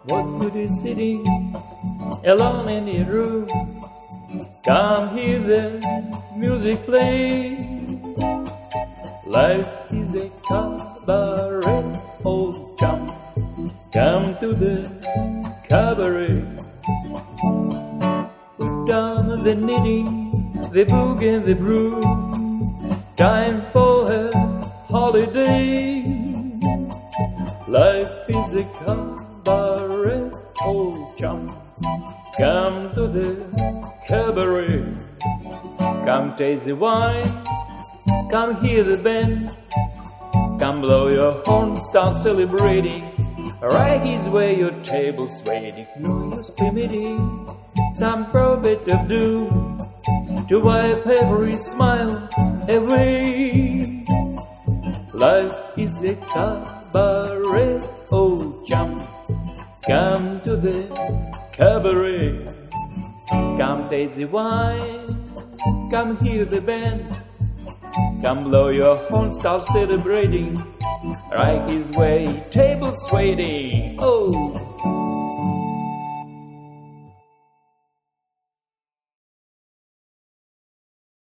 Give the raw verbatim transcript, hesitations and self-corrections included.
What good is sitting alone in the room? Come hear the music play. Life is a cabaret, old chum. Come to the cabaret. Put down the knitting, the book and the brew. Time for a holiday. Life is a cabaret, old chum. Come to the cabaret. Come taste the wine, come hear the band. Come blow your horn, start celebrating. Right his way, your table's waiting. No use permitting some prophet of doom to wipe every smile away. Life is a cabaret, old chum. Come to the cabaret. Come taste the wine, come hear the band. Come blow your horn, start celebrating. Right his way, tables waiting. Oh.